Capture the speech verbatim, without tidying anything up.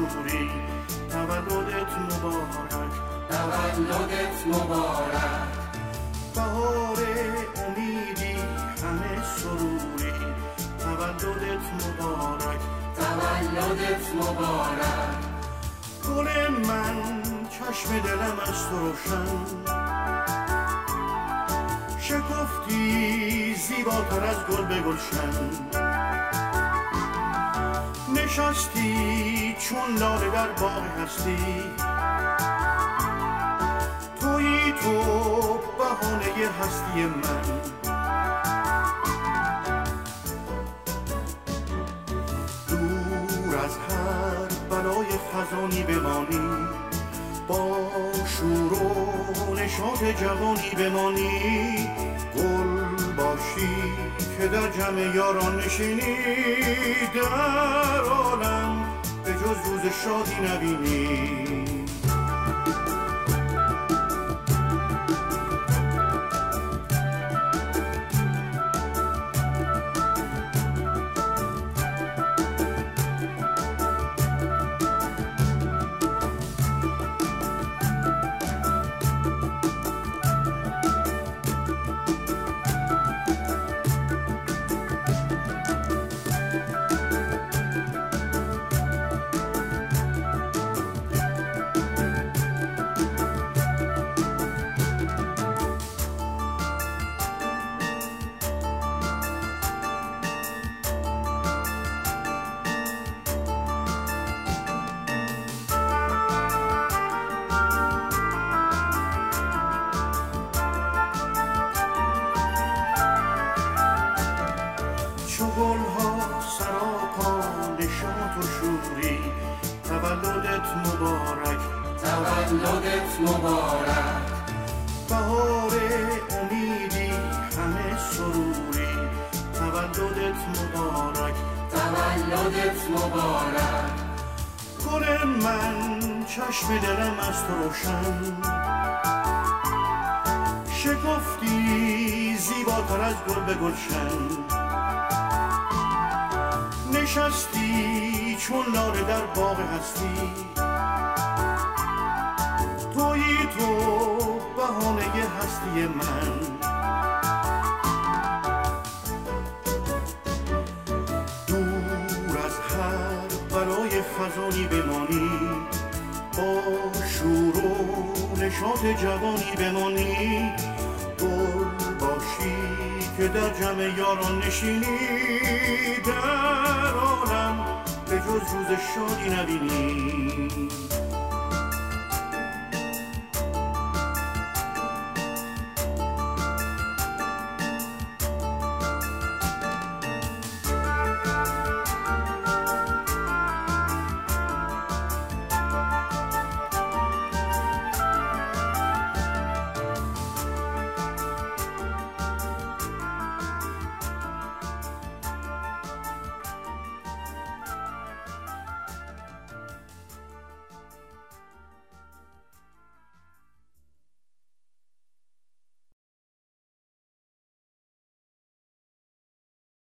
شوری، تولدت مبارک، تولدت مبارک. بهار امیدی همه سروری، تولدت مبارک، تولدت مبارک. گل من چشم دلم از تو روشن، شکفتی زیباتر از گل به گلشن، نشستی چون لاله در باغ هستی، تویی تو بهانه هستی من. دور از هر بلای خزانی بمانی، با شور و نشاط جوانی بمانی، گل باشی که در جمع یاران نشینی، در عالم به جز روز شادی نبینی. چو گلها سراپا نشاط و شوری، تولدت مبارک، تولدت مبارک. بهار امیدی همه سروری، تولدت مبارک، تولدت مبارک. گل من چشم دلم از تو روشن، شکفتی زیباتر از گل به گلشن، نشستی چون لاله در باغ هستی، تویی تو بهانه هستی من. دور از هر بلای خزانی بمانی، با شور و نشاط جوانی بمانی، گل باشی که در جمع یاران نشینی، در عالم به جز روز شادی نبینی.